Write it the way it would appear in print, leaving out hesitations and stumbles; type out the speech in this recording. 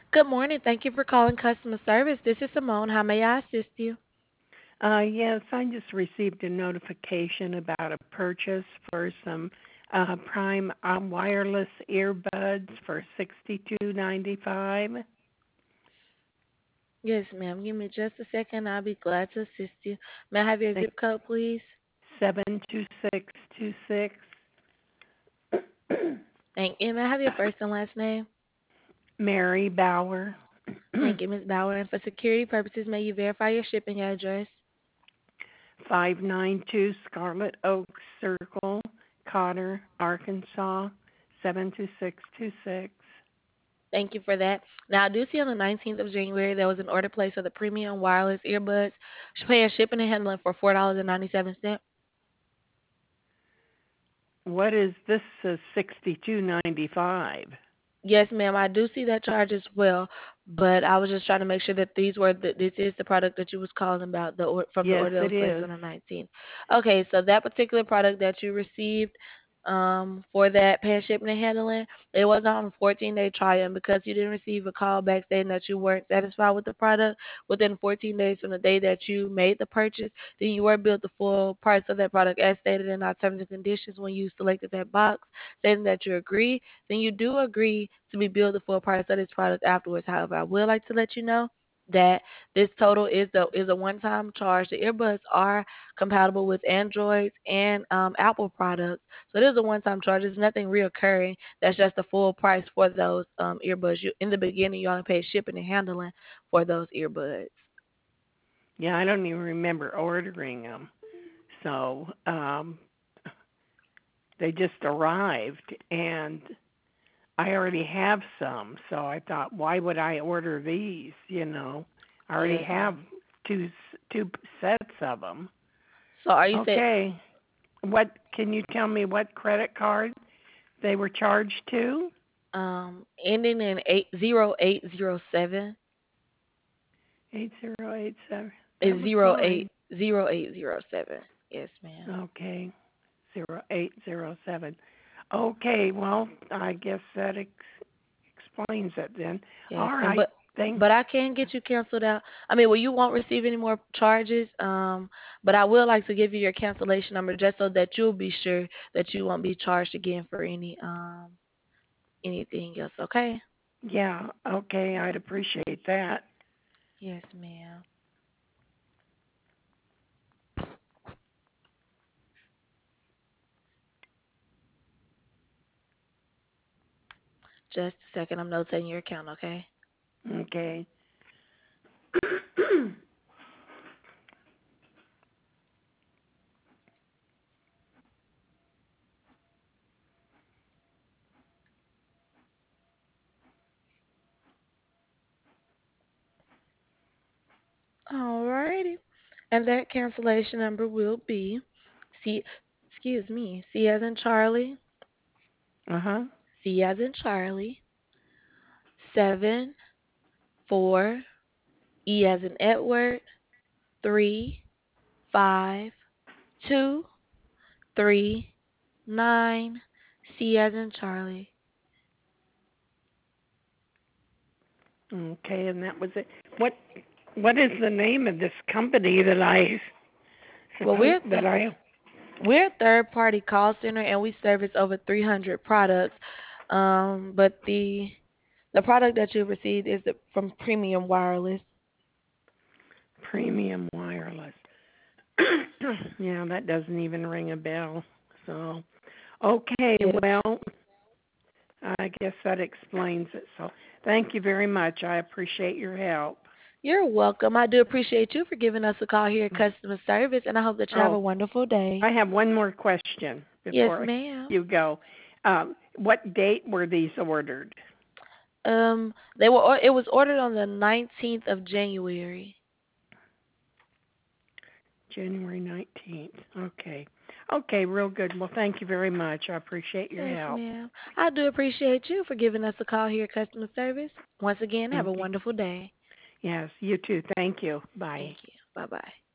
Good morning. Thank you for calling customer service. This is Simone. How may I assist you? Yes, I just received a notification about a purchase for some Prime wireless earbuds for $62.95. Yes, ma'am. Give me just a second. I'll be glad to assist you. May I have your Thank zip code, please? 72626. Thank you. May I have your first and last name? Mary Bauer. Thank you, Ms. Bauer. And for security purposes, may you verify your shipping address? 592 Scarlet Oak Circle, Cotter, Arkansas 72626. Thank you for that. Now, I do see on the 19th of January there was an order placed for the premium wireless earbuds, paying shipping and handling for $4.97. What is this? 62.95. Yes, ma'am. I do see that charge as well, but I was just trying to make sure that this is the product that you was calling about from the Yes, order that it was placed is. on the 19th. Okay, so that particular product that you received for that pan shipping and handling, it was on a 14-day trial, and because you didn't receive a call back saying that you weren't satisfied with the product within 14 days from the day that you made the purchase, then you were billed the full price of that product as stated in our terms and conditions when you selected that box, stating that you agree, then you do agree to be billed the full price of this product afterwards. However, I would like to let you know that this total is a one-time charge. The earbuds are compatible with Androids and Apple products, so it is a one-time charge. It's nothing reoccurring. That's just the full price for those earbuds. In the beginning, you only pay shipping and handling for those earbuds. Yeah, I don't even remember ordering them. So they just arrived, and I already have some. So I thought, why would I order these? I already Yes, have ma'am. two sets of them. So are you saying Okay, what can you tell me what credit card they were charged to? ending in 80807 8087. That is was zero eight mine. zero eight zero seven? Yes, ma'am. Okay, 0807. Okay, well, I guess that explains it then. Yes, All and right, but thank. but I can get you canceled out. I mean, well, you won't receive any more charges. But I will like to give you your cancellation number just so that you'll be sure that you won't be charged again for anything else. Okay? Yeah, okay, I'd appreciate that. Yes, ma'am. Just a second. I'm notating your account. Okay? Okay. Alrighty. And that cancellation number will be C. Excuse me. C as in Charlie. Uh-huh. C as in Charlie. 7 4 E as in Edward. 3 5 2 3 9 C as in Charlie. Okay, and that was it. What is the name of this company that I Well, suppose that I we're a third party call center and we service over 300 products. But the product that you received is from Premium Wireless. Premium Wireless. Yeah, that doesn't even ring a bell. So, okay, Yes. well, I guess that explains it. So, thank you very much. I appreciate your help. You're welcome. I do appreciate you for giving us a call here at customer service, and I hope that you have a Oh, wonderful day. I have one more question Yes, before ma'am. you go. What date were these ordered? It was ordered on the 19th of January. January 19th. Okay. Okay, real good. Well, thank you very much. I appreciate your Yes, help. ma'am. I do appreciate you for giving us a call here at customer service. Once again, have a Okay. wonderful day. Yes, you too. Thank you. Thank Bye. you. Bye bye.